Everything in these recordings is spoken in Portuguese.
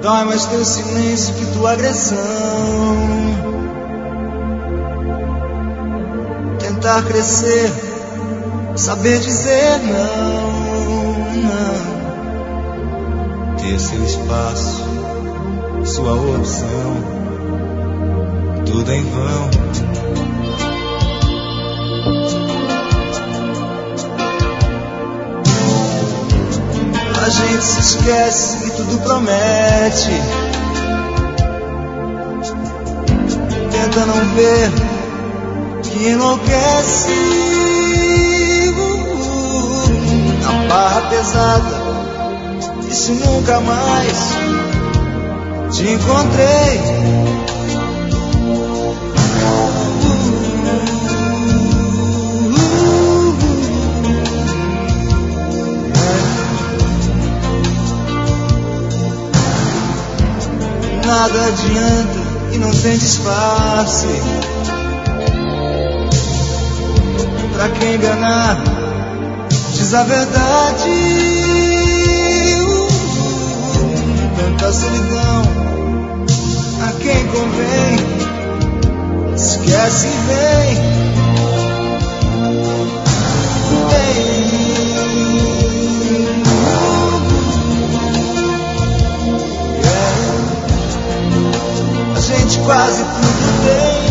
Dói mais teu silêncio que tua agressão. Tentar crescer, saber dizer não, não. Ter seu espaço, sua opção, tudo em vão. A gente se esquece e tudo promete. Tenta não ver que enlouquece. A barra pesada, e se nunca mais te encontrei. Nada adianta e não tem disfarce. Pra quem enganar, diz a verdade. Tanta solidão, a quem convém, esquece e vem. A gente quase tudo tem.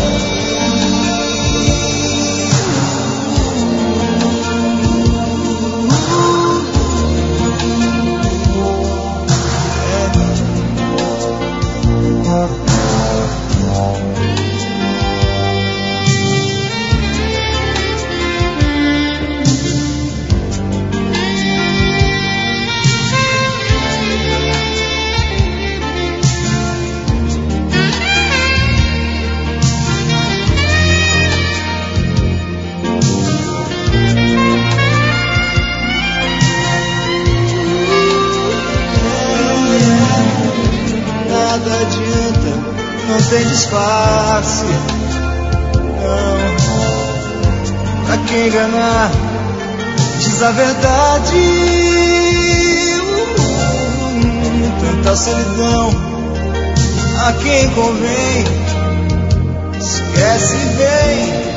Nada adianta, não tem disfarce. Não, pra quem enganar, diz a verdade. Tanta solidão, a quem convém, esquece e vem.